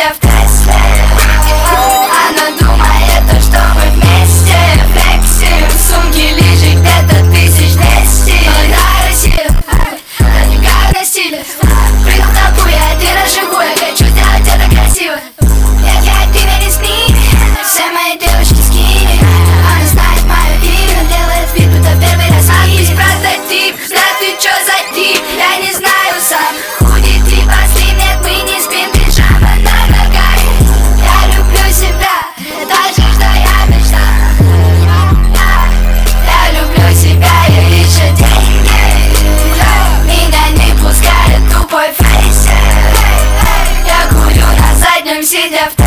сидя в Тесле. Она думает, то, что мы вместе флексим. В сумке лежит где-то 1200. На Россию, да не как насилие. Прыгну в толпу, я один раз живу. Я хочу сделать это красиво. Я ты меня не сними. Все мои девушки скини. Она знает мое имя, делает вид, будто первый раз видит. Прототип, да ты чё за тип? Я не знаю сам. Худи ты пошли, нет, мы не спим. Пижама на ногах. Я люблю себя, это же, что я мечтал. Я люблю себя, я вижу деньги. Меня не пускает тупой фейсер. Я курю на заднем, сидя в